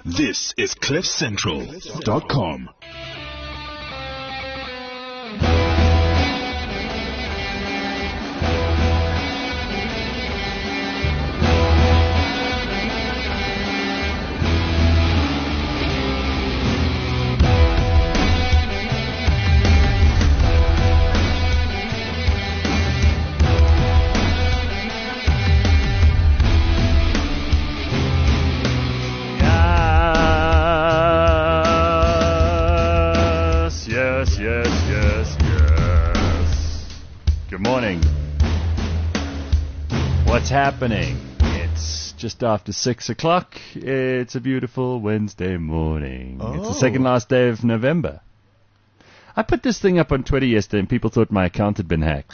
This is CliffCentral.com. What's happening? It's just after 6 o'clock. It's a beautiful Wednesday morning. Oh. It's the second last day of November. I put this thing up on Twitter yesterday and people thought my account had been hacked.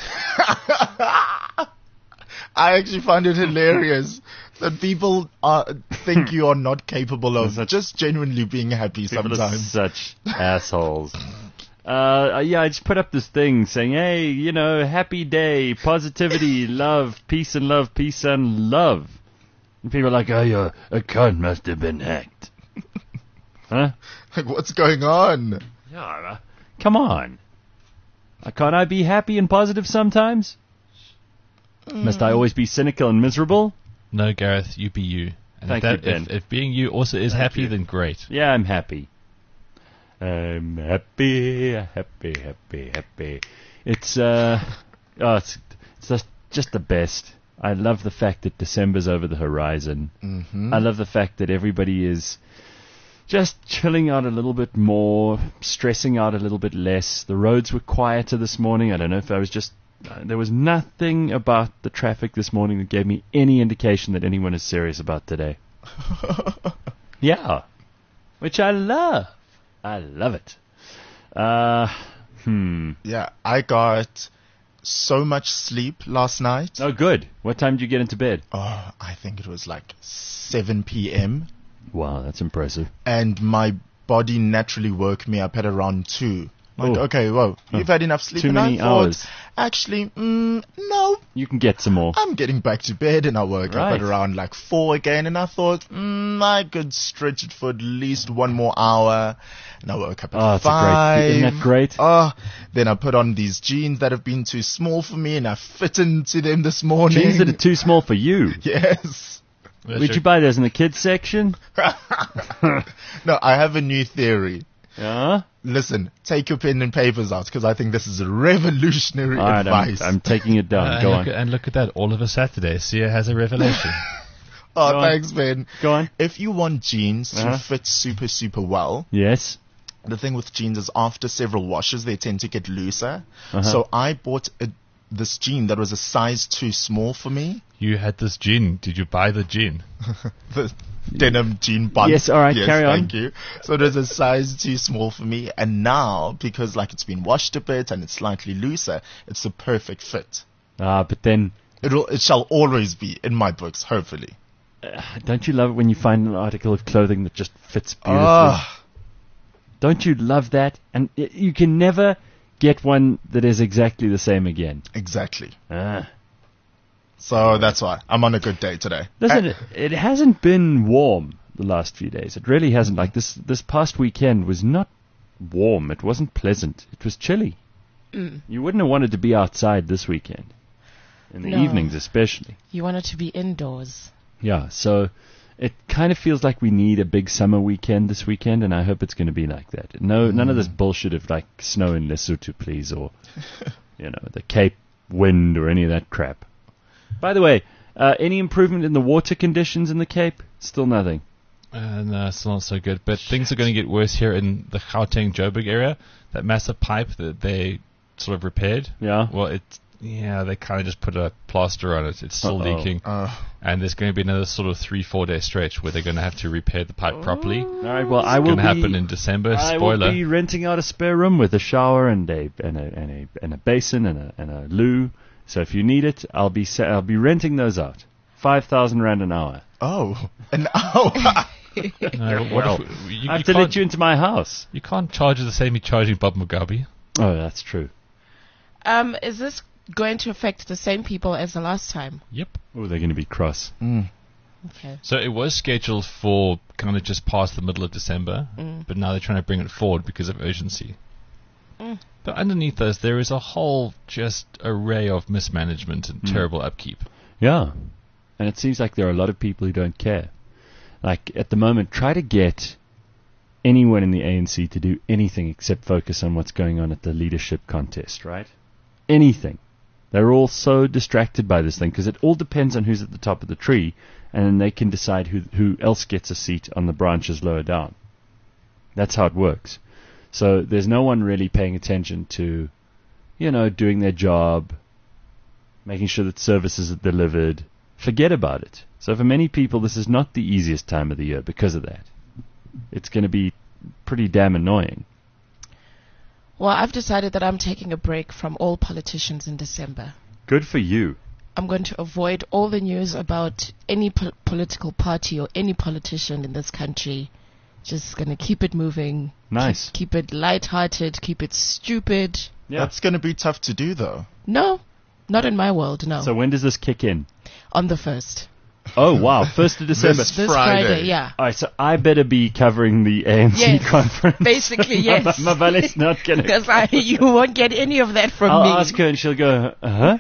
I actually find it hilarious that people think you are not capable of just genuinely being happy People are sometimes. such assholes. I just put up this thing saying, hey, you know, happy day, positivity, love, peace and love, peace and love. And people are like, oh, your account must have been hacked. Huh? Like, what's going on? Yeah, come on. Can't I be happy and positive sometimes? Must I always be cynical and miserable? No, Gareth, you be you. And Thank you, Ben. If being you also is Thank happy, you. then great. Yeah, I'm happy. I'm happy, happy, happy, happy. It's just the best. I love the fact that December's over the horizon. Mm-hmm. I love the fact that everybody is just chilling out a little bit more, stressing out a little bit less. The roads were quieter this morning. I don't know if I was just... there was nothing about the traffic this morning that gave me any indication that anyone is serious about today. Yeah. Which I love. I love it. Yeah, I got so much sleep last night. Oh, good. What time did you get into bed? Oh, I think it was like 7 p.m. Wow, that's impressive. And my body naturally woke me up at around 2. Like, Oh. okay, whoa, you've had enough sleep. Too and many I thought, hours. actually, no, You can get some more. I'm getting back to bed. And I woke Right. up at around like 4 again. And I thought, I could stretch it for at least 1 more hour. And I woke up at Oh, it's 5. isn't that great? Then I put on these jeans that have been too small for me. And I fit into them this morning. Jeans that are too small for you. Yes. Would you buy those in the kids section? No, I have a new theory. Yeah? Listen, take your pen and papers out because I think this is a revolutionary All right, advice. I'm taking it down. Go on. And look at that. All of a Saturday, Sia has a revelation. Oh, Go on. thanks, Ben. Go on. If you want jeans Uh-huh. to fit super, super well, Yes. the thing with jeans is after several washes, they tend to get looser. Uh-huh. So I bought this jean that was a size too small for me. You had this gin. Did you buy the gin? The denim jean bun. Yes, all right, carry on. Thank you. So it was a size too small for me. And now, because like it's been washed a bit and it's slightly looser, it's the perfect fit. But then, It shall always be in my books, hopefully. don't you love it when you find an article of clothing that just fits beautifully? Ah. Don't you love that? And you can never get one that is exactly the same again. Exactly. Ah. So that's why I'm on a good day today. Listen, it hasn't been warm the last few days. It really hasn't. Like this past weekend was not warm. It wasn't pleasant. It was chilly. You wouldn't have wanted to be outside this weekend. In the No. evenings especially. You want it to be indoors. Yeah, so it kind of feels like we need a big summer weekend this weekend, and I hope it's going to be like that. None of this bullshit of like snow in Lesotho, please, or the Cape wind or any of that crap. By the way, any improvement in the water conditions in the Cape? Still nothing. No, it's not so good. But things are going to get worse here in the Gauteng-Joburg area. That massive pipe that they sort of repaired. Yeah. Well, they kind of just put a plaster on it. It's still Uh-oh. leaking. And there's going to be another sort of 3-4 day stretch where they're going to have to repair the pipe properly. All right. Well, I It's will going to happen in December. I Spoiler. will be renting out a spare room with a shower and a basin and a loo. So if you need it, I'll be renting those out. 5,000 rand an hour. Oh, an hour. No, Well, you I have to let you into my house. You can't charge the same you're charging Bob Mugabe. Oh, that's true. Is this going to affect the same people as the last time? Yep. Oh, they're going to be cross. Okay. So it was scheduled for kind of just past the middle of December, but now they're trying to bring it forward because of urgency. But underneath us, there is a whole just array of mismanagement and terrible upkeep. Yeah. And it seems like there are a lot of people who don't care. Like, at the moment, try to get anyone in the ANC to do anything except focus on what's going on at the leadership contest, right? Anything. They're all so distracted by this thing because it all depends on who's at the top of the tree, and then they can decide who else gets a seat on the branches lower down. That's how it works. So there's no one really paying attention to, doing their job, making sure that services are delivered. Forget about it. So for many people, this is not the easiest time of the year because of that. It's going to be pretty damn annoying. Well, I've decided that I'm taking a break from all politicians in December. Good for you. I'm going to avoid all the news about any political party or any politician in this country. Just going to keep it moving. Nice. Keep it lighthearted. Keep it stupid. Yeah. That's going to be tough to do, though. No, not in my world, no. So when does this kick in? On the 1st. Oh, wow. 1st of December. This This Friday. Friday, yeah. All right, so I better be covering the ANC Yes, conference. basically, yes. Mavale's not going to... Because you won't get any of that from I'll me. ask her and she'll go, uh-huh?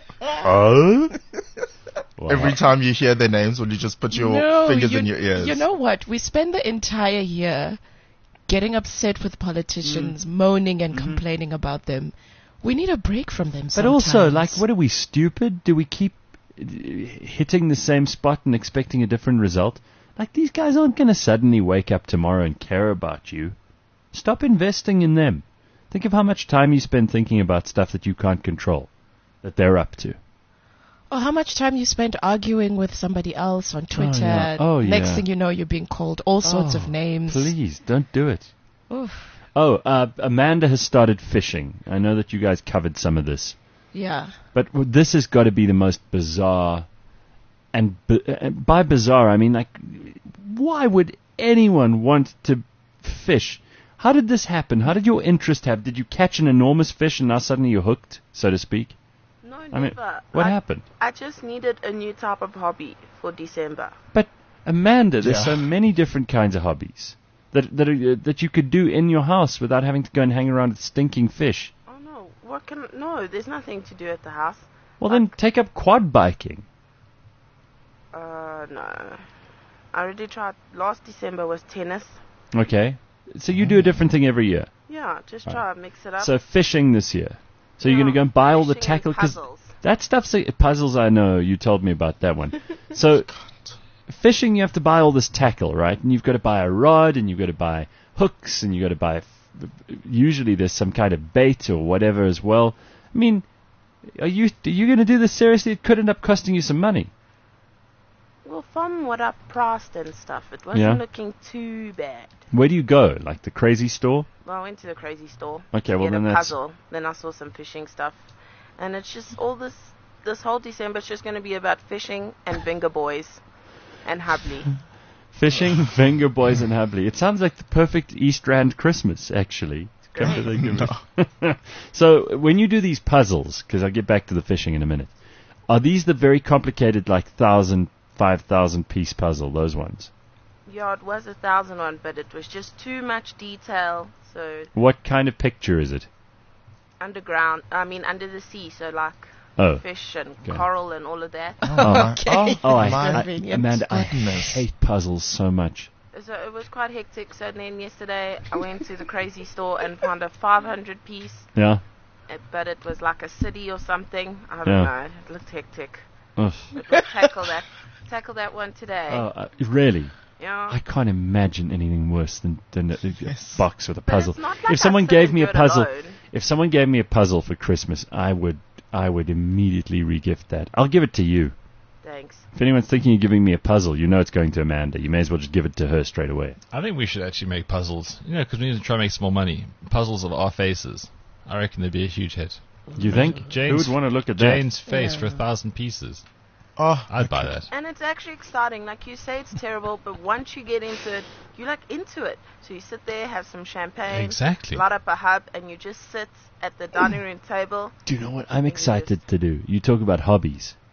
Oh? Wow. Every time you hear their names, will you just put your fingers in your ears? You know what? We spend the entire year getting upset with politicians, moaning and complaining about them. We need a break from them But sometimes. also, like, what are we, stupid? Do we keep hitting the same spot and expecting a different result? Like, these guys aren't going to suddenly wake up tomorrow and care about you. Stop investing in them. Think of how much time you spend thinking about stuff that you can't control, that they're up to. Or how much time you spend arguing with somebody else on Twitter. yeah. Oh, Next yeah. thing you know, you're being called all sorts of names. Please, don't do it. Oof. Oh, Amanda has started fishing. I know that you guys covered some of this. Yeah. But this has got to be the most bizarre, and by bizarre, I mean, like, why would anyone want to fish? How did this happen? How did your interest have? Did you catch an enormous fish and now suddenly you're hooked, so to speak? No, I mean, never. what happened? I just needed a new type of hobby for December. But Amanda, there's Yeah. so many different kinds of hobbies that you could do in your house without having to go and hang around with stinking fish. Oh no, no, there's nothing to do at the house. Well, then take up quad biking. No. I already tried. Last December was tennis. Okay, so you do a different thing every year. Yeah, just try and mix it up. So fishing this year. So you're going to go and buy all the Fishing and tackle because puzzles. that stuff's puzzles. I know you told me about that one. So fishing, you have to buy all this tackle, right? And you've got to buy a rod, and you've got to buy hooks, and you've got to buy. Usually, there's some kind of bait or whatever as well. I mean, are you going to do this seriously? It could end up costing you some money. Well, from what I priced and stuff, it wasn't Yeah. looking too bad. Where do you go? Like the crazy store? Well, I went to the crazy store. Okay, to well, get then a that's- puzzle. Then I saw some fishing stuff, and it's just all this. This whole December is just going to be about fishing and Bingo Boys, and Hubley. Fishing, Finger Boys, and Hubley. It sounds like the perfect East Rand Christmas, actually. Come to think of it. So, when you do these puzzles, because I'll get back to the fishing in a minute, are these the very complicated, like 1,000, 5,000 piece puzzle, those ones? Yeah, it was 1,001, but it was just too much detail. So What kind of picture is it? under the sea. So like Oh. fish and Okay. coral and all of that. Oh, Okay. my Amanda, I goodness. hate puzzles so much. So it was quite hectic. So then yesterday I went to the crazy store and found a 500 piece, Yeah? but it was like a city or something. I don't Yeah. know. It looked hectic. Ugh. But we'll tackle that one today. Really? Yeah. I can't imagine anything worse than a box with a But puzzle. it's not like If someone I gave sit me a and do it puzzle, alone. if someone gave me a puzzle for Christmas, I would immediately regift that. I'll give it to you. Thanks. If anyone's thinking of giving me a puzzle, you know it's going to Amanda. You may as well just give it to her straight away. I think we should actually make puzzles, because we need to try and make some more money. Puzzles of our faces. I reckon they'd be a huge hit. You think? Who would want to look at Jane's face Yeah. for 1,000 pieces. Oh, I'd buy that. And it's actually exciting. Like you say, it's terrible, but once you get into it, you're like into it. So you sit there, have some champagne, Exactly. light up a hub, and you just sit at the dining room table. Do you know what I'm excited to do? You talk about hobbies.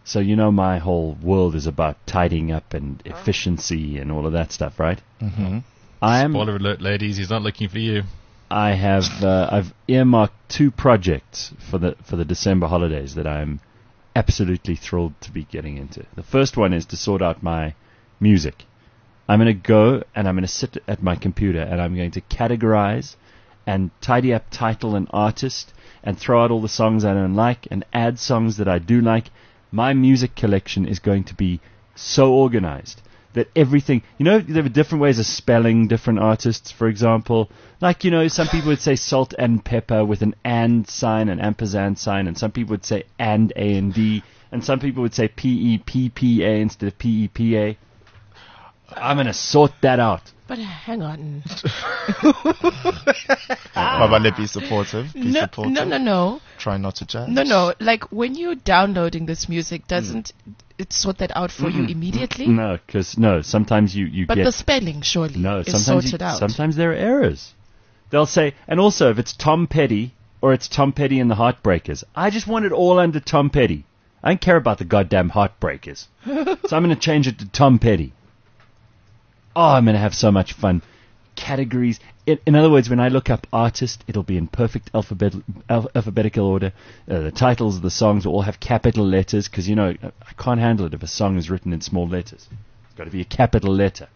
So you know my whole world is about tidying up and efficiency and all of that stuff, right? Mm-hmm. Spoiler alert, ladies, he's not looking for you. I've earmarked 2 projects for the December holidays that I'm absolutely thrilled to be getting into. The first one is to sort out my music. I'm going to go and I'm going to sit at my computer and I'm going to categorize and tidy up title and artist and throw out all the songs I don't like and add songs that I do like. My music collection is going to be so organized that everything, there are different ways of spelling different artists, for example. Like, some people would say salt and pepper with an and sign, an ampersand sign, and some people would say and A and D, and some people would say P-E-P-P-A instead of P-E-P-A. I'm going to sort that out. But hang on. Baba, be supportive. Be supportive. No. Try not to judge. No. Like, when you're downloading this music, doesn't it sort that out for you immediately? No, because sometimes you but get... the spelling, surely, is sorted out. Sometimes there are errors. They'll say, and also if it's Tom Petty or it's Tom Petty and the Heartbreakers, I just want it all under Tom Petty. I don't care about the goddamn Heartbreakers. So I'm going to change it to Tom Petty. Oh, I'm going to have so much fun. Categories. In other words, when I look up artist, it'll be in perfect alphabetical order. The titles of the songs will all have capital letters because, I can't handle it if a song is written in small letters. It's got to be a capital letter.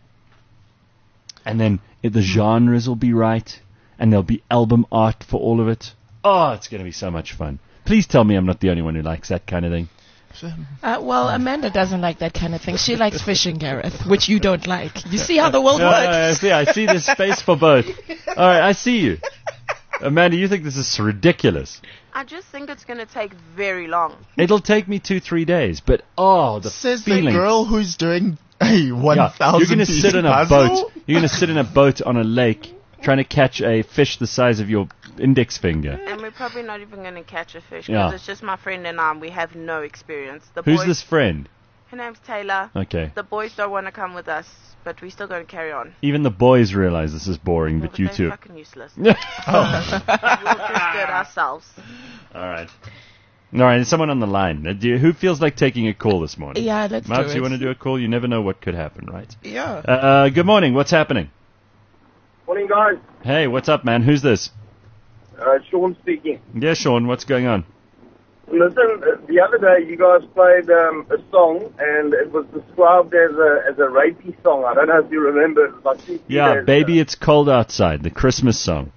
And then the genres will be right, and there'll be album art for all of it. Oh, it's going to be so much fun. Please tell me I'm not the only one who likes that kind of thing. Well, Amanda doesn't like that kind of thing. She likes fishing, Gareth, which you don't like. You see how the world works? I see there's space for both. All right, I see you. Amanda, you think this is ridiculous. I just think it's going to take very long. It'll take me 2-3 days, but the Says feeling. the girl who's doing a 1,000 You're going to sit in a puzzle? boat. You're going to sit in a boat on a lake trying to catch a fish the size of your index finger. And we're probably not even going to catch a fish because it's just my friend and I. We have no experience. Who's this friend? Her name's Taylor. Okay. The boys don't want to come with us, but we're still going to carry on. Even the boys realize this is boring, but you they're two. Fucking useless. We'll just do it ourselves. All right. There's someone on the line. Who feels like taking a call this morning? Yeah, let's do it. Mabs, you want to do a call? You never know what could happen, right? Yeah. Good morning. What's happening? Morning, guys. Hey, what's up, man? Who's this? Sean speaking. Yeah, Sean. What's going on? Listen, the other day you guys played a song, and it was described as a rapey song. I don't know if you remember. It was like 2 Yeah, days Baby, ago. It's Cold Outside, the Christmas song.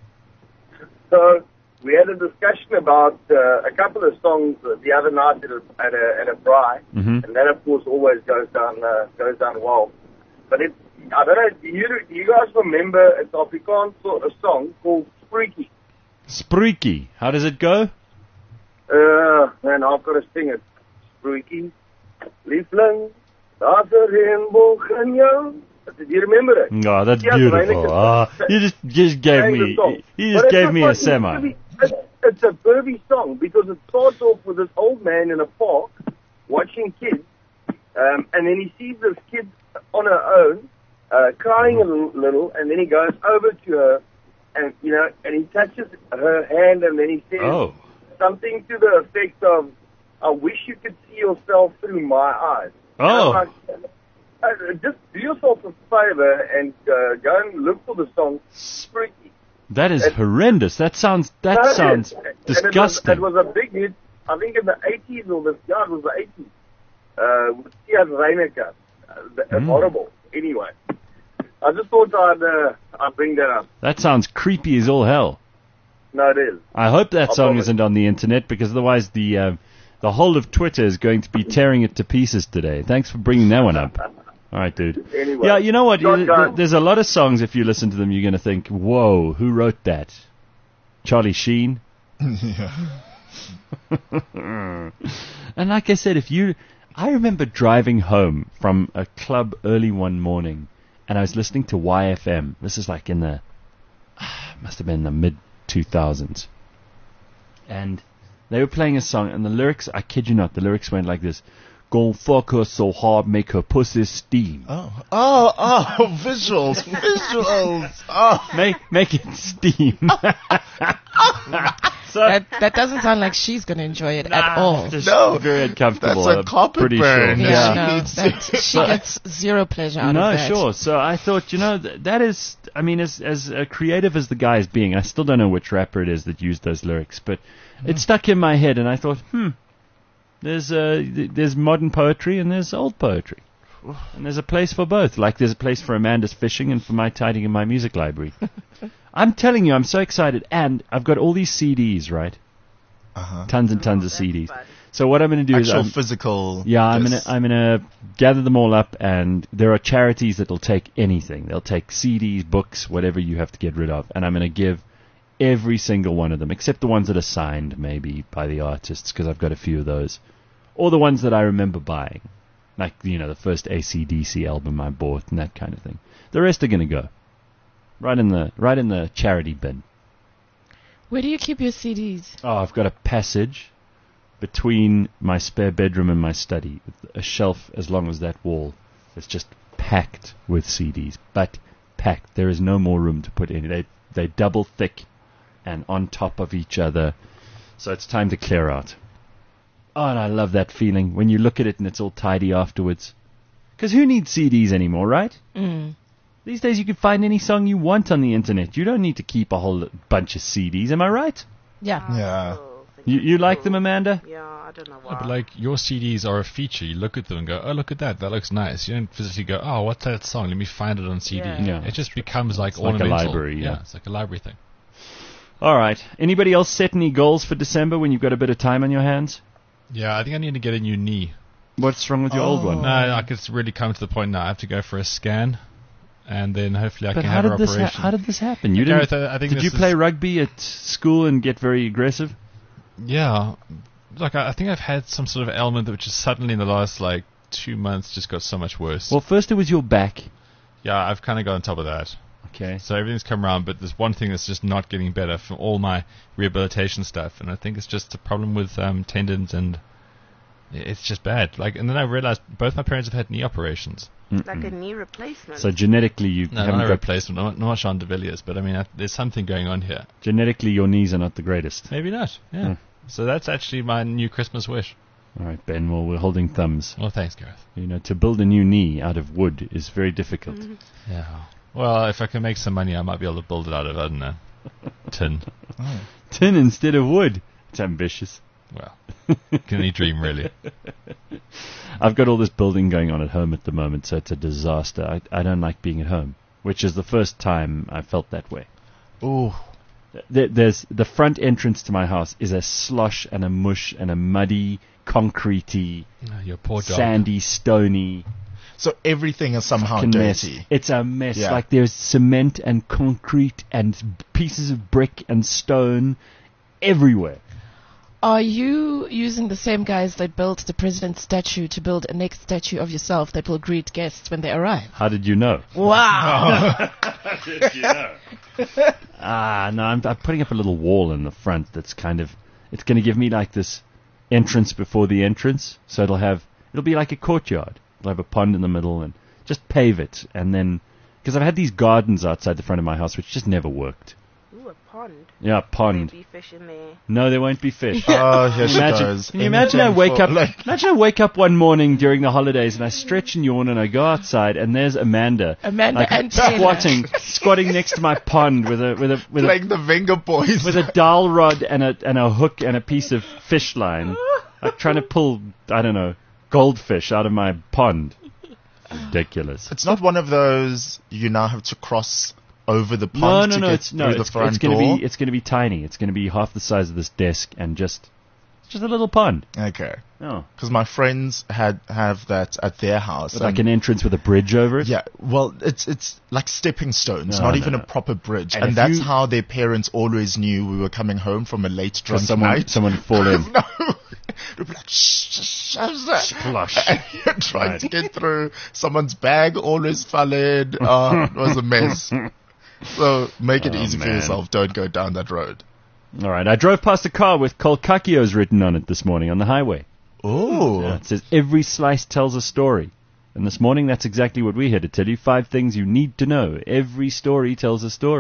So we had a discussion about a couple of songs the other night at a braai, and that of course always goes down well. But I don't know. Do you guys remember a Afrikaans sort of song called Spreekie? Spreekie. How does it go? Man, I've got to sing it. Spreekie, liefling, daar's 'n reënboog in jou. Do you remember it? Oh, that's Yeah, beautiful. Reinicke. You just gave me. You just gave me a semi. It's a pervy song because it starts off with this old man in a park watching kids, and then he sees this kid on her own, crying a little, and then he goes over to her, and he touches her hand, and then he says something to the effect of, "I wish you could see yourself through my eyes." Oh. Just do yourself a favor and go and look for the song Spreekie. That is horrendous. That sounds disgusting. And it was a big hit, I think in the 80s or it was the 80s. With Sias Reinicke. Horrible. Anyway, I just thought I'd bring that up. That sounds creepy as all hell. No, it is. I hope that song isn't on the internet because otherwise the whole of Twitter is going to be tearing it to pieces today. Thanks for bringing that one up. All right, dude. Anyway, yeah, you know what? There's a lot of songs, if you listen to them, you're going to think, whoa, who wrote that? Charlie Sheen? Yeah. And like I said, I remember driving home from a club early one morning, and I was listening to YFM. This is like must have been the mid-2000s. And they were playing a song, and the lyrics, I kid you not, the lyrics went like this. Gon' fuck her so hard, make her pussy steam. Visuals. Oh. Make it steam. That doesn't sound like she's going to enjoy it at all. Just No, very uncomfortable. that's a I'm carpet pretty burn. Sure. Yeah, She no, needs to- she gets zero pleasure out No, of that. sure. So I thought, that is, I mean, as creative as the guy is being, I still don't know which rapper it is that used those lyrics, but it stuck in my head, and I thought, there's modern poetry and there's old poetry. And there's a place for both. Like there's a place for Amanda's fishing and for my tidying in my music library. I'm telling you, I'm so excited. And I've got all these CDs, right? Uh-huh. Tons and tons of That's CDs. fun. So what I'm going to do Actual is physical. I'm discs. gonna gather them all up, and there are charities that'll take anything. They'll take CDs, books, whatever you have to get rid of, and I'm gonna give every single one of them, except the ones that are signed maybe by the artists, because I've got a few of those, or the ones that I remember buying, like the first AC/DC album I bought and that kind of thing. The rest are gonna go right in the charity bin. Where do you keep your CDs? Oh, I've got a passage between my spare bedroom and my study, with a shelf as long as that wall. It's just packed with CDs, but packed. There is no more room to put in. They double thick and on top of each other, so it's time to clear out. Oh, and I love that feeling when you look at it and it's all tidy afterwards. Because who needs CDs anymore, right? Mm. These days you can find any song you want on the internet. You don't need to keep a whole bunch of CDs, am I right? Yeah. Yeah. You like them, Amanda? Yeah, I don't know Yeah, why. but like your CDs are a feature. You look at them and go, "Oh, look at that! That looks nice." You don't physically go, "Oh, what's that song? Let me find it on CD." Yeah. Yeah. It just becomes like It's like a ornamental. library, yeah. It's like a library thing. All right. Anybody else set any goals for December when you've got a bit of time on your hands? Yeah, I think I need to get a new knee. What's wrong with your old one? No, like it's really come to the point now. I have to go for a scan, and then hopefully I But can how have an did this operation. how did this happen? You Gareth, didn't? I think Did this you is- play rugby at school and get very aggressive? Yeah, like I think I've had some sort of ailment which is suddenly in the last 2 months just got so much worse. Well, first it was your back. Yeah, I've kind of got on top of that. Okay. So everything's come around, but there's one thing that's just not getting better from all my rehabilitation stuff, and I think it's just a problem with tendons, and it's just bad. And then I realized both my parents have had knee operations. Like a knee replacement. So genetically, you No, haven't not a got replacement, not Sean de Villiers, but I mean, there's something going on here. genetically your knees are not the greatest. Maybe not, yeah. Hmm. So that's actually my new Christmas wish. All right, Ben. Well, we're holding thumbs. Well, thanks, Gareth. To build a new knee out of wood is very difficult. Yeah. Well, if I can make some money, I might be able to build it out of, I don't know, tin. Tin instead of wood. It's ambitious. Well, can only dream, really. I've got all this building going on at home at the moment, so it's a disaster. I don't like being at home, which is the first time I felt that way. Ooh. There's the front entrance to my house is a slosh and a mush and a muddy, concretey, Your poor dog. sandy, stony So everything is somehow fucking mess. dirty. It's a mess. Yeah. Like there's cement and concrete and pieces of brick and stone everywhere. Are you using the same guys that built the president's statue to build a next statue of yourself that will greet guests when they arrive? How did you know? Wow. No, I'm putting up a little wall in the front that's it's going to give me like this entrance before the entrance. So it'll be like a courtyard. It'll have a pond in the middle and just pave it. And then, because I've had these gardens outside the front of my house which just never worked. Ooh, a pond. Yeah, a pond. Maybe fish in there. No, there won't be fish. Oh, here she goes. Can you imagine I Anything wake for, up? like- Imagine I wake up one morning during the holidays and I stretch and yawn and I go outside and there's Amanda, And Taylor. squatting next to my pond with a like the Venga boys. with a dowel rod and a hook and a piece of fish line, like trying to pull goldfish out of my pond. Ridiculous. It's not one of those you now have to cross over the pond to get through the front door. It's gonna be tiny. It's gonna be half the size of this desk and just a little pond. Okay. Oh, Because my friends have that at their house. like and- an entrance with a bridge over it. Yeah, well, it's like stepping stones, No, not no, even no. a proper bridge. And And if that's you- how their parents always knew we were coming home from a late drunk night. someone would fall in. No. They'd be like, shh, shh, shh, shh. Splush. And you're trying Right. to get through. Someone's bag always fell in. Oh, it was a mess. So make it Oh, easy for man. yourself. Don't go down that road. All right, I drove past a car with Kolkakios written on it this morning on the highway. Oh. Yeah, it says, every slice tells a story. And this morning, that's exactly what we're here to tell you. 5 things you need to know. Every story tells a story.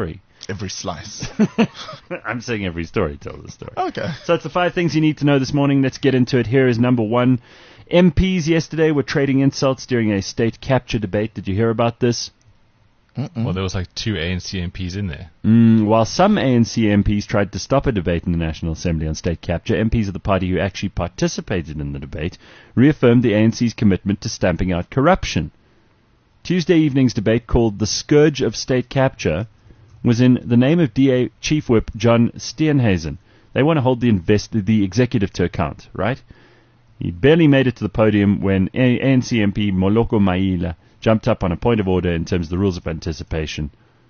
Every slice. I'm saying every story tells a story. Okay. So it's the 5 things you need to know this morning. Let's get into it. Here is number 1. MPs yesterday were trading insults during a state capture debate. Did you hear about this? Well, there was like 2 ANC MPs in there. While some ANC MPs tried to stop a debate in the National Assembly on state capture, MPs of the party who actually participated in the debate reaffirmed the ANC's commitment to stamping out corruption. Tuesday evening's debate, called The Scourge of State Capture, was in the name of DA Chief Whip John Steenhuisen. They want to hold the executive to account, right? He barely made it to the podium when ANC MP Moloko Maila jumped up on a point of order in terms of the rules of anticipation.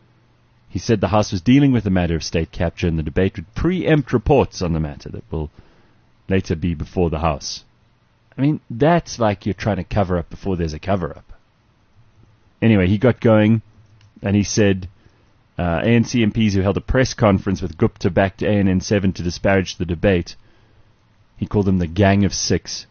He said the House was dealing with the matter of state capture and the debate would preempt reports on the matter that will later be before the House. I mean, that's like you're trying to cover up before there's a cover-up. Anyway, he got going and he said ANC MPs who held a press conference with Gupta-backed ANN7 to disparage the debate, he called them the Gang of Six.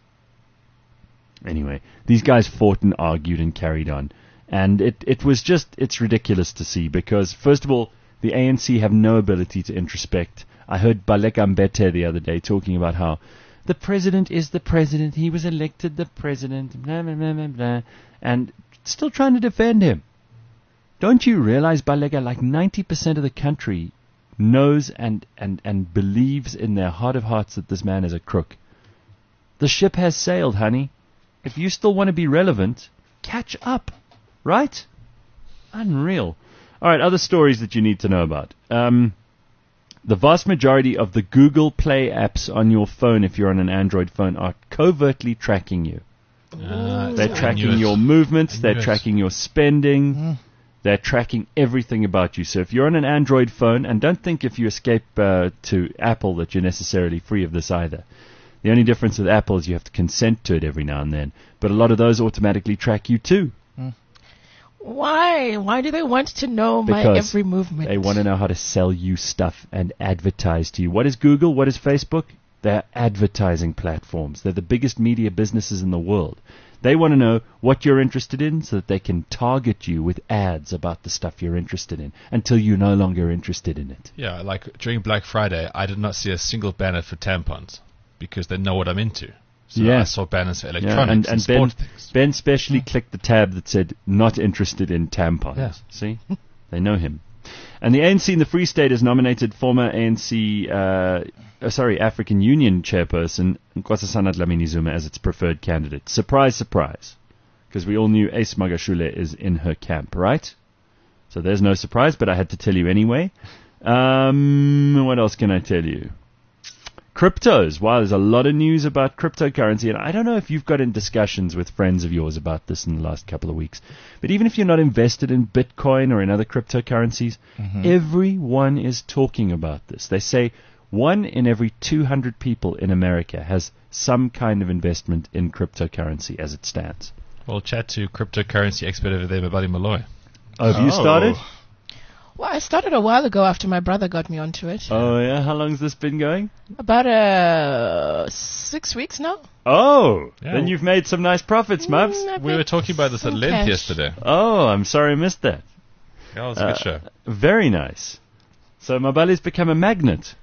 Anyway, these guys fought and argued and carried on. And it's ridiculous to see because, first of all, the ANC have no ability to introspect. I heard Baleka Mbete the other day talking about how the president is the president, he was elected the president, blah, blah, blah, blah, blah, and still trying to defend him. Don't you realize, Baleka, like 90% of the country knows and believes in their heart of hearts that this man is a crook? The ship has sailed, honey. If you still want to be relevant, catch up, right? Unreal. All right, other stories that you need to know about. The vast majority of the Google Play apps on your phone, if you're on an Android phone, are covertly tracking you. They're tracking your movements, they're tracking your spending, they're tracking everything about you. So if you're on an Android phone, and don't think if you escape to Apple that you're necessarily free of this either. The only difference with Apple is you have to consent to it every now and then. But a lot of those automatically track you too. Why? Why do they want to know my every movement? They want to know how to sell you stuff and advertise to you. What is Google? What is Facebook? They're advertising platforms. They're the biggest media businesses in the world. They want to know what you're interested in so that they can target you with ads about the stuff you're interested in until you're no longer interested in it. Yeah, like during Black Friday, I did not see a single banner for tampons because they know what I'm into. So I saw banners for electronics and sport things. Ben specially clicked the tab that said, not interested in tampons. Yeah. See? They know him. And the ANC in the Free State has nominated former African Union chairperson Nkosazana Dlamini-Zuma as its preferred candidate. Surprise, surprise. Because we all knew Ace Magashule is in her camp, right? So there's no surprise, but I had to tell you anyway. What else can I tell you? Cryptos. Wow, there's a lot of news about cryptocurrency, and I don't know if you've got in discussions with friends of yours about this in the last couple of weeks, but even if you're not invested in Bitcoin or in other cryptocurrencies, everyone is talking about this. They say 1 in every 200 people in America has some kind of investment in cryptocurrency as it stands. We'll chat to cryptocurrency expert over there, Mabali Malloy. Oh, have you started? Well, I started a while ago after my brother got me onto it. Oh, yeah? How long's this been going? About 6 weeks now. Oh, Yeah. Then you've made some nice profits, Mubs. We were talking about this at length yesterday. Oh, I'm sorry I missed that. Yeah, it was a good show. Very nice. So Mabali's become a magnet.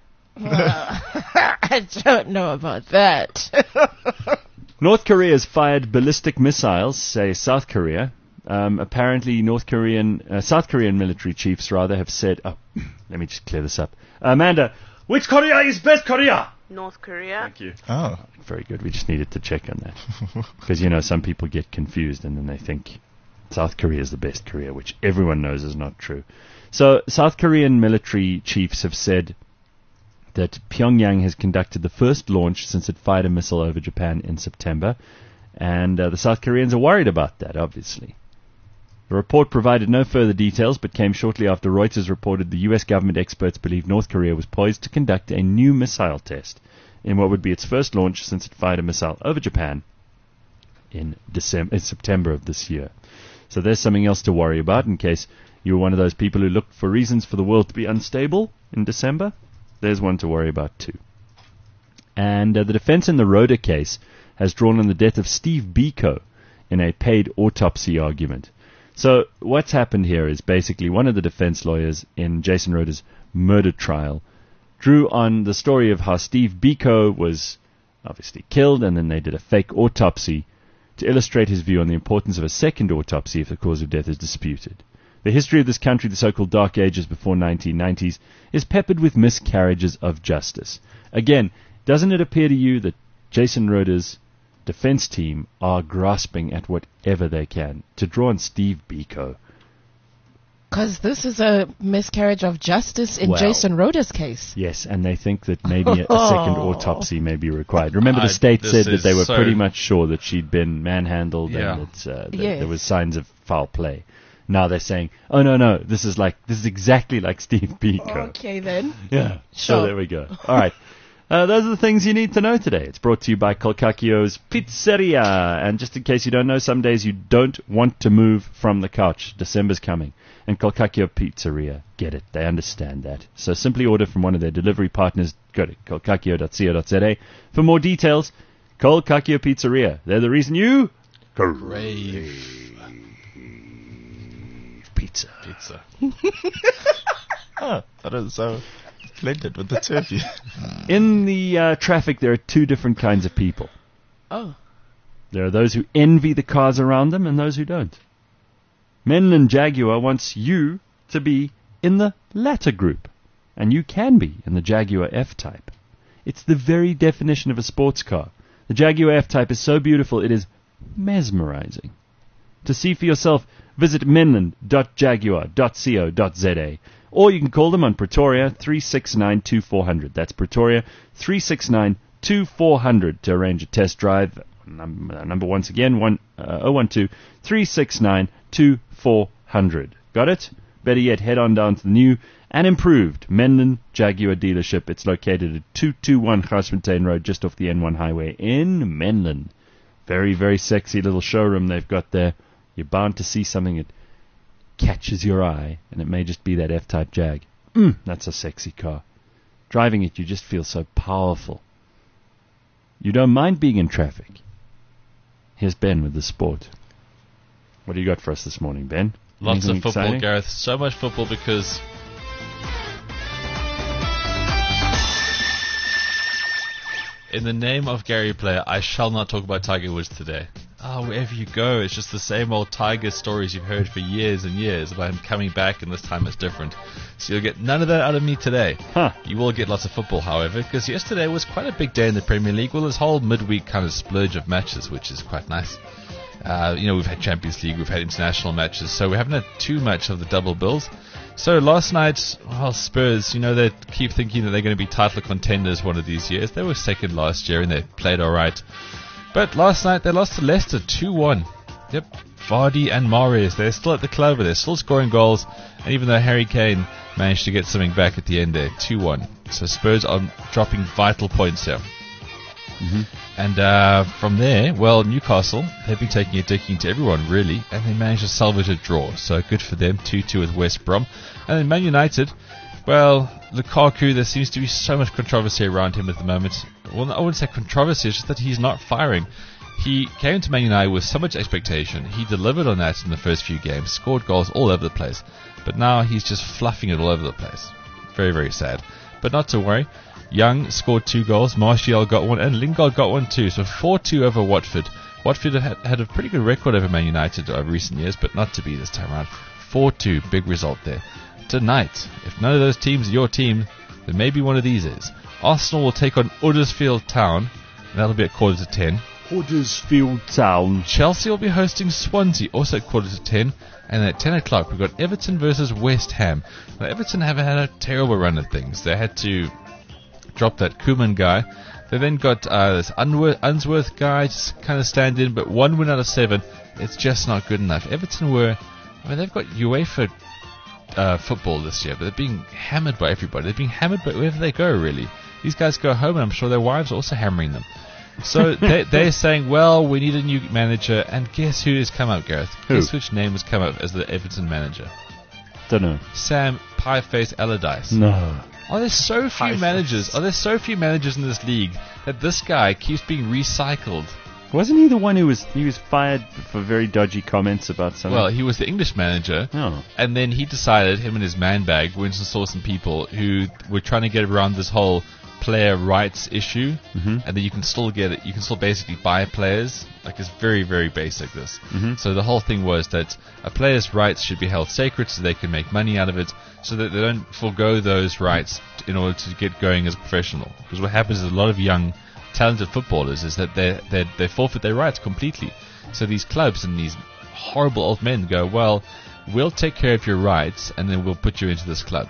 I don't know about that. North Korea has fired ballistic missiles, say South Korea. Apparently, South Korean military chiefs have said. Oh, let me just clear this up. Amanda, which Korea is best Korea? North Korea. Thank you. Oh. Very good. We just needed to check on that because some people get confused and then they think South Korea is the best Korea, which everyone knows is not true. So, South Korean military chiefs have said that Pyongyang has conducted the first launch since it fired a missile over Japan in September, and the South Koreans are worried about that, obviously. The report provided no further details, but came shortly after Reuters reported the U.S. government experts believe North Korea was poised to conduct a new missile test in what would be its first launch since it fired a missile over Japan in September of this year. So there's something else to worry about in case you were one of those people who looked for reasons for the world to be unstable in December. There's one to worry about too. And the defense in the Rhoda case has drawn on the death of Steve Biko in a paid autopsy argument. So what's happened here is basically one of the defense lawyers in Jason Roda's murder trial drew on the story of how Steve Biko was obviously killed, and then they did a fake autopsy to illustrate his view on the importance of a second autopsy if the cause of death is disputed. The history of this country, the so-called Dark Ages before 1990s, is peppered with miscarriages of justice. Again, doesn't it appear to you that Jason Roda's defense team are grasping at whatever they can to draw on Steve Biko? Because this is a miscarriage of justice in Well, Jason Roda's case. Yes, and they think that maybe a second autopsy may be required. Remember, the state this said that they were is so- pretty much sure that she'd been manhandled Yeah. and that Yes. there was signs of foul play. Now they're saying, oh, no, this is exactly like Steve Biko. Okay, then. Yeah, so Sure. there we go. All right. Those are the things you need to know today. It's brought to you by Kolkakio's Pizzeria. And just in case you don't know, some days you don't want to move from the couch. December's coming. And Kolkakio Pizzeria get it. They understand that. So simply order from one of their delivery partners. Go to kolkakio.co.za. For more details, Kolkakio Pizzeria. They're the reason you Brave pizza. pizza. Oh, that is so blended with the two of you. In the traffic, there are two different kinds of people. Oh. There are those who envy the cars around them and those who don't. Menlyn Jaguar wants you to be in the latter group, and you can be in the Jaguar F-Type. It's the very definition of a sports car. The Jaguar F-Type is so beautiful it is mesmerizing. To see for yourself, visit menlyn.jaguar.co.za, or you can call them on Pretoria 369-2400. That's Pretoria 369-2400 to arrange a test drive. Number once again, 012-369-2400. Got it? Better yet, head on down to the new and improved Menlyn Jaguar dealership. It's located at 221 Garsfontein Road, just off the N1 highway in Menlyn. Very, very sexy little showroom they've got there. You're bound to see something that catches your eye, and it may just be that F-Type Jag. That's a sexy car. Driving it, you just feel so powerful. You don't mind being in traffic. Here's Ben with the sport. What do you got for us this morning, Ben? Lots Anything of football, exciting? Gareth. So much football because in the name of Gary Player, I shall not talk about Tiger Woods today. Wherever you go, it's just the same old Tiger stories you've heard for years and years about him coming back, and this time it's different. So you'll get none of that out of me today. Huh. You will get lots of football, however, because yesterday was quite a big day in the Premier League. Well, this whole midweek kind of splurge of matches, which is quite nice. We've had Champions League, we've had international matches, so we haven't had too much of the double bills. So last night, Spurs, they keep thinking that they're going to be title contenders one of these years. They were second last year and they played alright. But last night they lost to Leicester 2-1. Yep, Vardy and Mahrez, they're still at the club, they're still scoring goals, and even though Harry Kane managed to get something back at the end there, 2-1. So Spurs are dropping vital points here. Mm-hmm. And from there, Newcastle, they've been taking a dicking to everyone, really, and they managed to salvage a draw. So good for them, 2-2 with West Brom. And then Man United, Lukaku, there seems to be so much controversy around him at the moment. Well, I wouldn't say controversy, it's just that he's not firing. He came to Man United with so much expectation. He delivered on that in the first few games, scored goals all over the place. But now he's just fluffing it all over the place. Very, very sad. But not to worry. Young scored 2 goals, Martial got 1, and Lingard got 1 too. So 4-2 over Watford. Watford had a pretty good record over Man United over recent years, but not to be this time around. 4-2, big result there. Tonight, if none of those teams are your team, then maybe one of these is. Arsenal will take on Huddersfield Town, and that'll be at 9:45. Huddersfield Town. Chelsea will be hosting Swansea, also at 9:45. And at 10 o'clock, we've got Everton versus West Ham. Now, Everton have had a terrible run of things. They had to drop that Koeman guy. They then got this Unsworth guy just kind of stand in, but 1 win out of 7. It's just not good enough. Everton they've got UEFA football this year, but they're being hammered by everybody. They're being hammered by wherever they go, really. These guys go home, and I'm sure their wives are also hammering them. So they're saying, we need a new manager, and guess who has come up, Gareth? Who? Guess which name has come up as the Everton manager? Don't know. Sam Pieface Allardyce. No. Are there so few managers? Are there so few managers in this league that this guy keeps being recycled Wasn't he the one who was fired for very dodgy comments about something? Well, he was the English manager, Oh. and then he decided, him and his man bag, went and saw some people who were trying to get around this whole player rights issue, and then you can still get it. You can still basically buy players. Like, it's very, very basic, this. So the whole thing was that a player's rights should be held sacred so they can make money out of it, so that they don't forego those rights in order to get going as a professional. Because what happens is a lot of young talented footballers is that they forfeit their rights completely. So these clubs and these horrible old men go, well, we'll take care of your rights and then we'll put you into this club.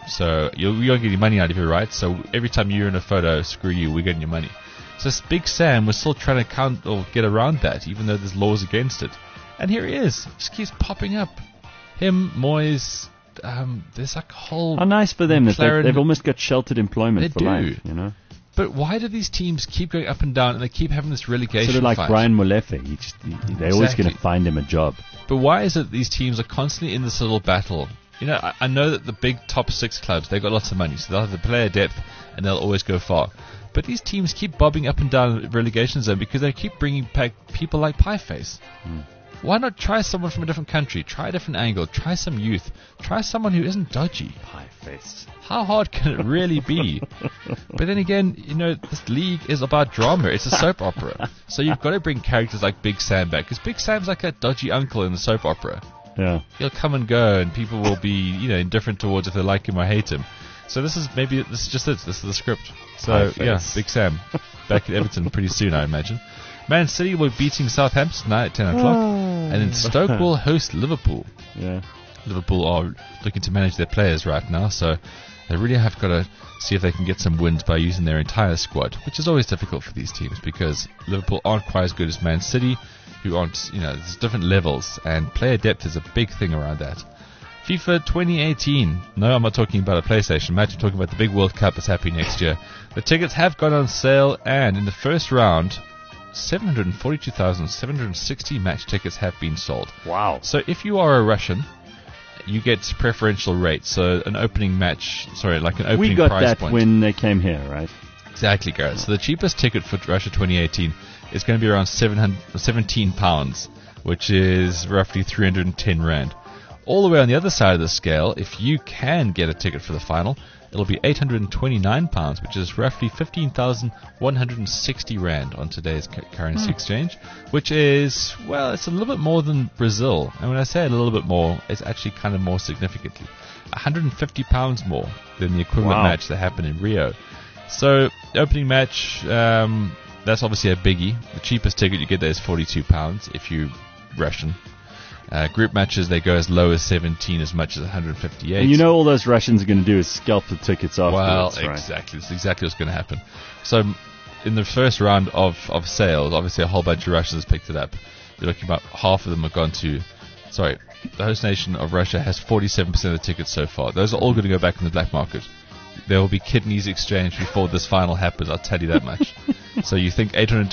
So you won't get any money out of your rights. So every time you're in a photo, screw you, we're getting your money. So Big Sam was still trying to get around that, even though there's laws against it. And here he is, just keeps popping up. Him, Moyes, there's like a whole. How nice for them that McLaren- they've almost got sheltered employment They for do. life, you know. But why do these teams keep going up and down and they keep having this relegation Sort of like fight? Brian Molefe. They're always Exactly. going to find him a job. But why is it these teams are constantly in this little battle? You know, I know that the big top 6 clubs, they've got lots of money, so they'll have the player depth and they'll always go far. But these teams keep bobbing up and down the relegation zone because they keep bringing back people like Pieface. Why not try someone from a different country? Try a different angle. Try some youth. Try someone who isn't dodgy. Pie face. How hard can it really be? But then again, you know, this league is about drama. It's a soap opera. So you've got to bring characters like Big Sam back. Because Big Sam's like a dodgy uncle in the soap opera. Yeah. He'll come and go, and people will be, you know, indifferent towards if they like him or hate him. So this is just it. This is the script. So Pie face. yeah, Big Sam back at Everton pretty soon, I imagine. Man City will be beating Southampton tonight at 10 o'clock, and then Stoke will host Liverpool. Yeah. Liverpool are looking to manage their players right now, so they really have got to see if they can get some wins by using their entire squad, which is always difficult for these teams because Liverpool aren't quite as good as Man City, who aren't, you know, there's different levels, and player depth is a big thing around that. FIFA 2018. No, I'm not talking about a PlayStation match. I'm talking about the big World Cup that's happening next year. The tickets have gone on sale, and in the first round, 742,760 match tickets have been sold. Wow. So if you are a Russian, you get preferential rates. So an opening match, like an opening We got price that point. when they came here, right? Exactly, Garrett. So the cheapest ticket for Russia 2018 is going to be around £17, which is roughly 310 Rand. All the way on the other side of the scale, if you can get a ticket for the final, it'll be £829, which is roughly 15,160 Rand on today's currency exchange, which is, well, it's a little bit more than Brazil. And when I say a little bit more, it's actually kind of more significantly. £150 more than the equivalent Wow. match that happened in Rio. So, the opening match, that's obviously a biggie. The cheapest ticket you get there is £42 if you're Russian. Group matches, they go as low as 17, as much as 158. And you know all those Russians are going to do is scalp the tickets Well, afterwards, right? exactly. That's exactly what's going to happen. So, in the first round of sales, obviously a whole bunch of Russians picked it up. You're looking about half of them have gone to... Sorry, the host nation of Russia has 47% of the tickets so far. Those are all going to go back in the black market. There will be kidneys exchanged before this final happens, I'll tell you that much. So you think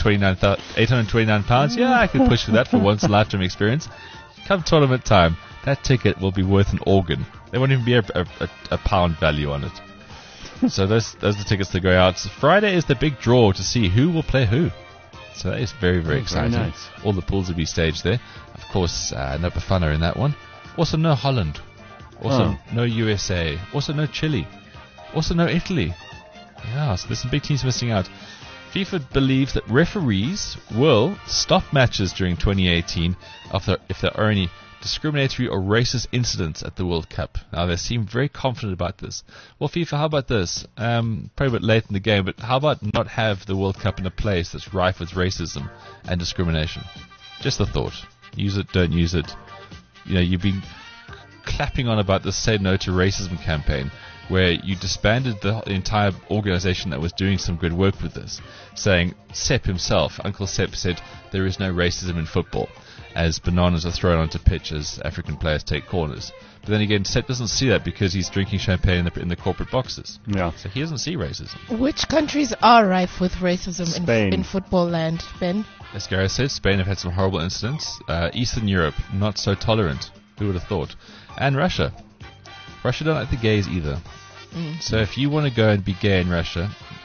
£829? Yeah, I could push for that for once in a lifetime experience. Come tournament time, that ticket will be worth an organ. There won't even be a pound value on it. So those are the tickets that go out. So Friday is the big draw to see who will play who. So that is very, very exciting. Very nice. All the pools will be staged there. Of course, no Bafana in that one. Also no Holland. Also no USA. Also no Chile. Also no Italy. Yeah, so there's some big teams missing out. FIFA believes that referees will stop matches during 2018 if there are any discriminatory or racist incidents at the World Cup. Now, they seem very confident about this. Well, FIFA, how about this? Probably a bit late in the game, but how about not have the World Cup in a place that's rife with racism and discrimination? Just a thought. Use it, don't use it. You know, you've been clapping on about the Say No to Racism campaign, where you disbanded the entire organization that was doing some good work with this, saying Sepp himself, Uncle Sepp, said there is no racism in football, as bananas are thrown onto pitch as African players take corners. But then again, Sepp doesn't see that because he's drinking champagne in the corporate boxes. Yeah. So he doesn't see racism. Which countries are rife with racism Spain. in football land, Ben? As Gareth said, Spain have had some horrible incidents. Eastern Europe, not so tolerant. Who would have thought? And Russia. Russia don't like the gays either. So if you want to go and be gay in Russia,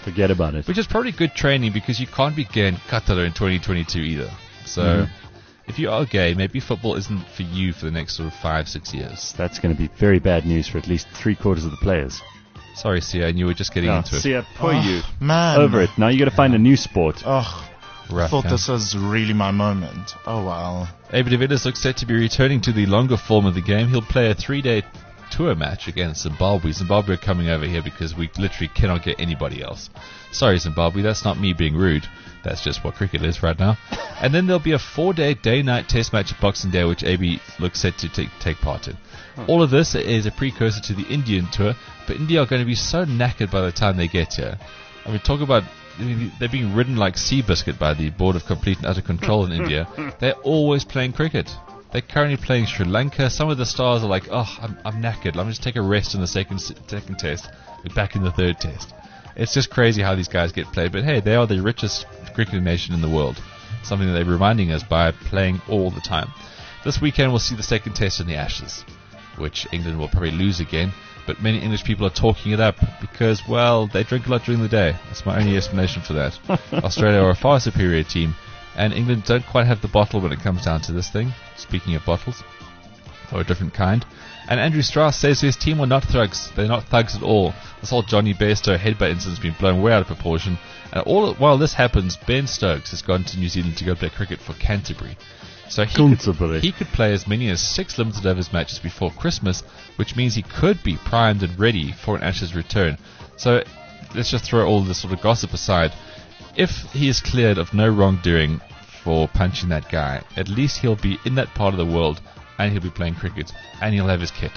Forget about it. Which is probably good training because you can't be gay in Qatar in 2022 either. So, if you are gay, maybe football isn't for you for the next sort of 5-6 years. That's going to be very bad news for at least 3/4 of the players. Sorry, Sia, and you were just getting into it. See, poor you. Man. Over it. Now you got to find a new sport. Oh, I Rough, thought yeah. this was really my moment. Oh, wow. Abe de Villiers looks set to be returning to the longer form of the game. He'll play a 3-day tour match against Zimbabwe. Zimbabwe are coming over here because we literally cannot get anybody else. Sorry, Zimbabwe, that's not me being rude. That's just what cricket is right now. And then there'll be a 4-day day-night test match at Boxing Day, which AB looks set to take part in. All of this is a precursor to the Indian tour, but India are going to be so knackered by the time they get here. I mean, they're being ridden like Seabiscuit by the Board of Complete and Utter Control in India. They're always playing cricket. They're currently playing Sri Lanka. Some of the stars are like, I'm knackered. Let me just take a rest in the second test. We're back in the third test. It's just crazy how these guys get played. But hey, they are the richest cricketing nation in the world. Something that they're reminding us by playing all the time. This weekend we'll see the second test in the Ashes, which England will probably lose again. But many English people are talking it up because, well, they drink a lot during the day. That's my only explanation for that. Australia are a far superior team, and England don't quite have the bottle when it comes down to this thing. Speaking of bottles, or a different kind. And Andrew Strauss says his team are not thugs. They're not thugs at all. This whole Johnny Bairstow headbutt incident's been blown way out of proportion. And while this happens, Ben Stokes has gone to New Zealand to go play cricket for Canterbury. So he could play as many as 6 limited overs matches before Christmas, which means he could be primed and ready for an Ashes return. So let's just throw all this sort of gossip aside. If he is cleared of no wrongdoing for punching that guy, at least he'll be in that part of the world and he'll be playing cricket and he'll have his kit.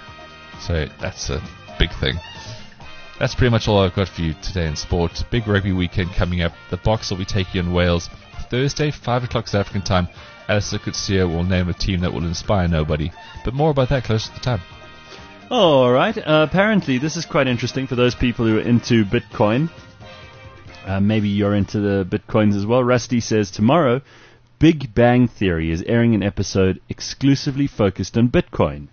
So that's a big thing. That's pretty much all I've got for you today in sport. Big rugby weekend coming up. The Box will be taking on Wales Thursday, 5 o'clock South African time. Alistair Coetzee will name a team that will inspire nobody. But more about that closer to the time. All right. Apparently, this is quite interesting for those people who are into Bitcoin. Maybe you're into the Bitcoins as well. Rusty says, tomorrow, Big Bang Theory is airing an episode exclusively focused on Bitcoin.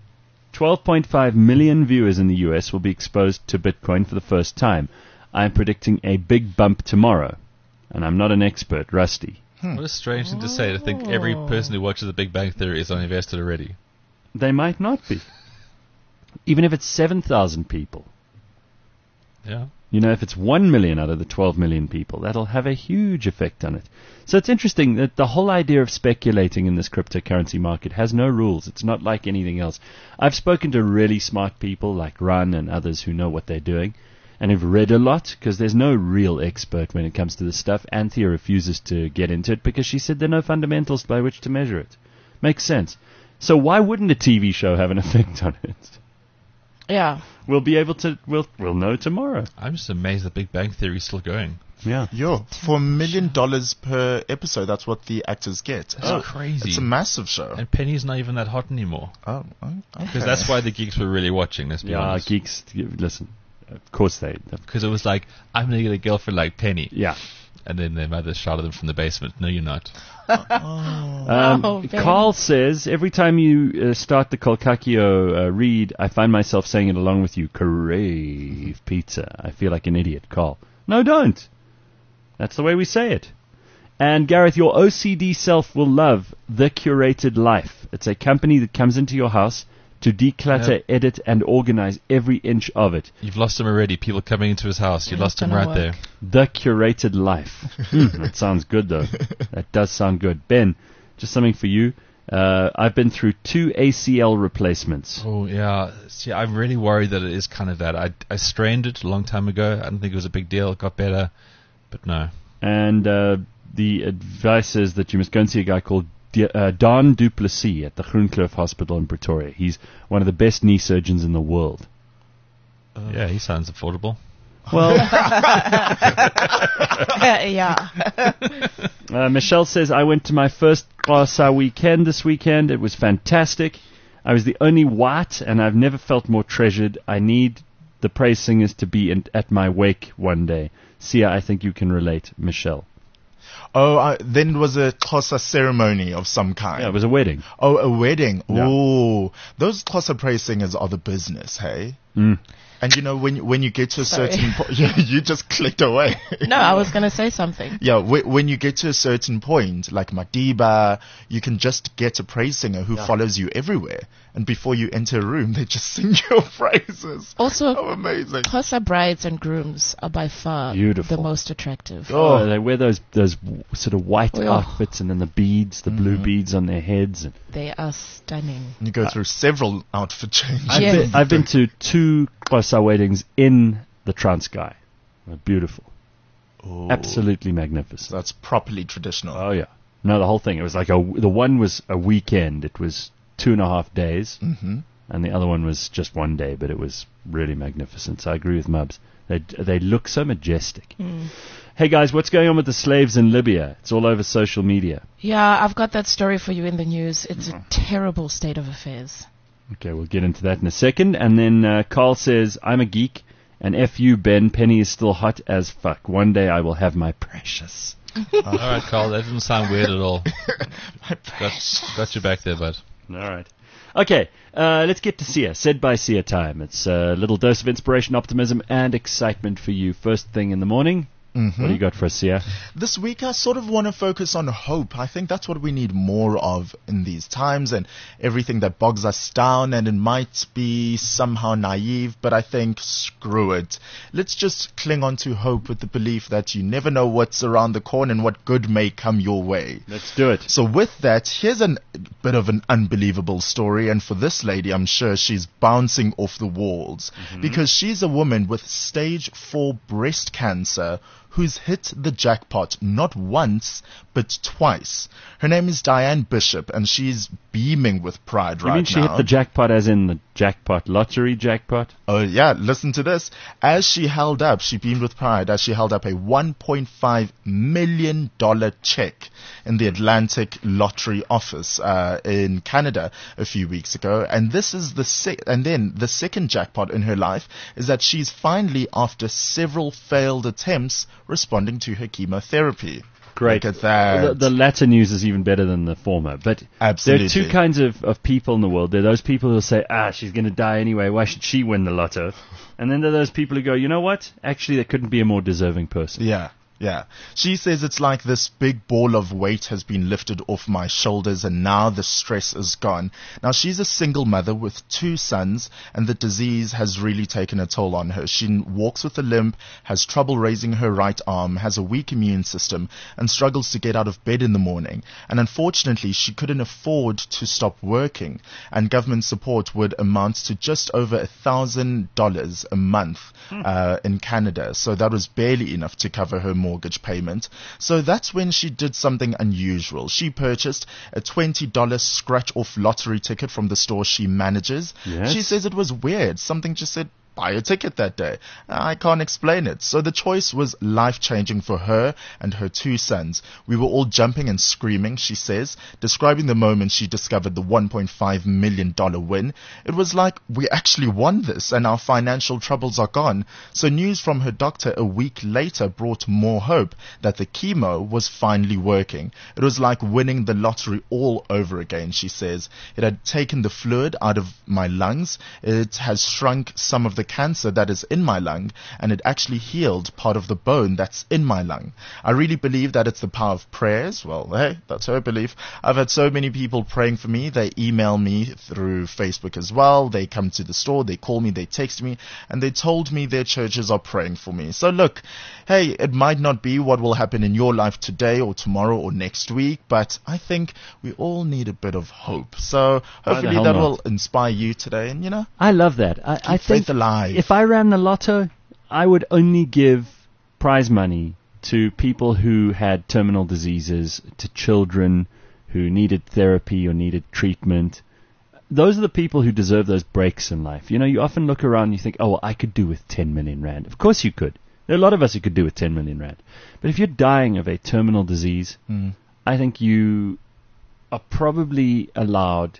12.5 million viewers in the US will be exposed to Bitcoin for the first time. I'm predicting a big bump tomorrow. And I'm not an expert, Rusty. What a strange thing to say, to think every person who watches The Big Bang Theory is uninvested already. They might not be. Even if it's 7,000 people. Yeah. You know, if it's 1 million out of the 12 million people, that'll have a huge effect on it. So it's interesting that the whole idea of speculating in this cryptocurrency market has no rules. It's not like anything else. I've spoken to really smart people like Ron and others who know what they're doing and have read a lot, because there's no real expert when it comes to this stuff. Anthea refuses to get into it because she said there are no fundamentals by which to measure it. Makes sense. So why wouldn't a TV show have an effect on it? Yeah. We'll be able to, we'll know tomorrow. I'm just amazed that Big Bang Theory is still going. Yeah. Yo, for $1 million per episode, that's what the actors get. That's crazy. It's a massive show. And Penny's not even that hot anymore. Oh, okay. Because that's why the geeks were really watching, let's be honest. Geeks, listen, of course they... Because it was like, I'm going to get a girlfriend like Penny. Yeah. And then their mother shouted them from the basement, no, you're not. Carl says, every time you start the Kolkakio read, I find myself saying it along with you, crave pizza. I feel like an idiot, Carl. No, don't. That's the way we say it. And Gareth, your OCD self will love The Curated Life. It's a company that comes into your house to declutter, edit, and organize every inch of it. You've lost him already. People coming into his house. You lost him right there. The Curated Life. That sounds good, though. That does sound good. Ben, just something for you. I've been through 2 ACL replacements. Oh, yeah. See, I'm really worried that it is kind of that. I strained it a long time ago. I didn't think it was a big deal. It got better. But no. And the advice is that you must go and see a guy called Don Duplessis at the Groenkloof Hospital in Pretoria. He's one of the best knee surgeons in the world. Yeah, he sounds affordable. Well, yeah. Michelle says, I went to my first Xhosa weekend this weekend. It was fantastic. I was the only white, and I've never felt more treasured. I need the praise singers to be at my wake one day. Sia, I think you can relate, Michelle. Oh, then it was a Xhosa ceremony of some kind. Yeah, it was a wedding. Oh, a wedding. Yeah. Oh, those Xhosa praise singers are the business, hey? And you know, when you get to a Sorry. certain point, you just clicked away. No, I was going to say something. Yeah, when you get to a certain point, like Madiba, you can just get a praise singer who follows you everywhere. And before you enter a room, they just sing your praises. Also, Oh, amazing. Xhosa brides and grooms are by far Beautiful. the most attractive. Oh, they wear those sort of white Oh, yeah. outfits and then the beads, the blue beads on their heads. And They are stunning. You go through several outfit changes. Yes. I've been to 2 Xhosa weddings in the Transkei. They're beautiful. Oh, Absolutely magnificent. that's properly traditional. Oh, yeah. No, the whole thing. It was like the one was a weekend. It was 2.5 days. Mm-hmm. And the other one was just 1 day, but it was really magnificent. So I agree with Mubs. They look so majestic. Hey guys, what's going on with the slaves in Libya? It's all over social media. Yeah, I've got that story for you in the news. It's a terrible state of affairs. Okay, we'll get into that in a second. And then Carl says, I'm a geek, and F you, Ben. Penny is still hot as fuck. One day I will have my precious. All right, Carl, that didn't sound weird at all. Got you back there, bud. All right. Okay, let's get to Sia. Said by Sia time. It's a little dose of inspiration, optimism, and excitement for you first thing in the morning. What do you got for us, Sia? This week I sort of want to focus on hope. I think that's what we need more of in these times, and everything that bogs us down, and it might be somehow naive, but I think screw it. Let's just cling on to hope with the belief that you never know what's around the corner and what good may come your way. Let's do it. So with that, here's a bit of an unbelievable story, and for this lady, I'm sure she's bouncing off the walls, because she's a woman with stage 4 breast cancer who's hit the jackpot not once, but twice. Her name is Diane Bishop, and she's beaming with pride You right mean she now. hit the jackpot as in the jackpot, lottery jackpot? Oh, yeah, listen to this. She beamed with pride as she held up a $1.5 million check in the Atlantic Lottery office in Canada a few weeks ago. And this is the second jackpot in her life is that she's finally, after several failed attempts, responding to her chemotherapy. Great. Look at that. The latter news is even better than the former. But Absolutely. there are 2 kinds of people in the world. There are those people who say, she's going to die anyway. Why should she win the lotto? And then there are those people who go, you know what? Actually, there couldn't be a more deserving person. Yeah. Yeah. She says it's like this big ball of weight has been lifted off my shoulders and now the stress is gone. Now she's a single mother with 2 sons and the disease has really taken a toll on her. She walks with a limp, has trouble raising her right arm, has a weak immune system and struggles to get out of bed in the morning. And unfortunately she couldn't afford to stop working and government support would amount to just over $1,000 a month in Canada. So that was barely enough to cover her mortgage payment. So that's when she did something unusual. She purchased a $20 scratch-off lottery ticket from the store she manages. Yes. She says it was weird. Something just said, buy a ticket that day. I can't explain it. So the choice was life-changing for her and her 2 sons. We were all jumping and screaming, she says, describing the moment she discovered the $1.5 million win. It was like, we actually won this and our financial troubles are gone. So news from her doctor a week later brought more hope that the chemo was finally working. It was like winning the lottery all over again, she says. It had taken the fluid out of my lungs. It has shrunk some of the cancer that is in my lung, and it actually healed part of the bone that's in my lung. I really believe that it's the power of prayers. Well, hey, that's her belief. I've had so many people praying for me. They email me through Facebook as well. They come to the store, they call me, they text me, and they told me their churches are praying for me. So look, hey, it might not be what will happen in your life today or tomorrow or next week, but I think we all need a bit of hope. So hopefully that will inspire you today, and I love that. I think faith alive. If I ran the lotto, I would only give prize money to people who had terminal diseases, to children who needed therapy or needed treatment. Those are the people who deserve those breaks in life. You often look around and you think, oh, well, I could do with 10 million rand. Of course you could. There are a lot of us who could do with 10 million rand. But if you're dying of a terminal disease, I think you are probably allowed,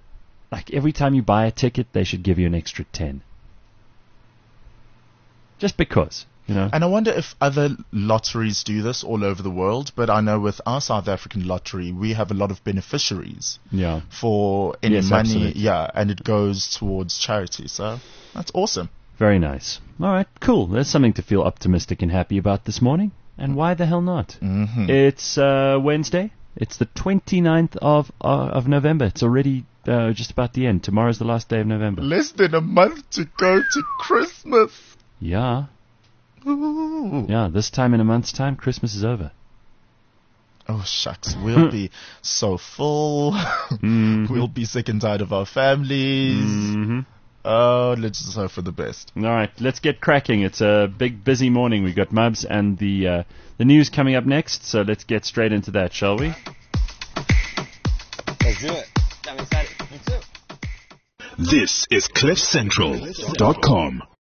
like every time you buy a ticket, they should give you an extra 10. Just because. You know? And I wonder if other lotteries do this all over the world, but I know with our South African lottery, we have a lot of beneficiaries Yeah. for any Yes, money. absolutely. Yeah, and it goes towards charity. So that's awesome. Very nice. All right, cool. There's something to feel optimistic and happy about this morning. And why the hell not? Mm-hmm. It's Wednesday. It's the 29th of November. It's already just about the end. Tomorrow's the last day of November. Less than a month to go to Christmas. Yeah. Ooh. Yeah, this time in a month's time, Christmas is over. Oh, shucks. We'll be so full. We'll be sick and tired of our families. Mm-hmm. Oh, let's just hope for the best. All right, let's get cracking. It's a big, busy morning. We've got Mubs and the news coming up next, so let's get straight into that, shall we? Let's do it. I'm excited. Me too. This is CliffCentral.com.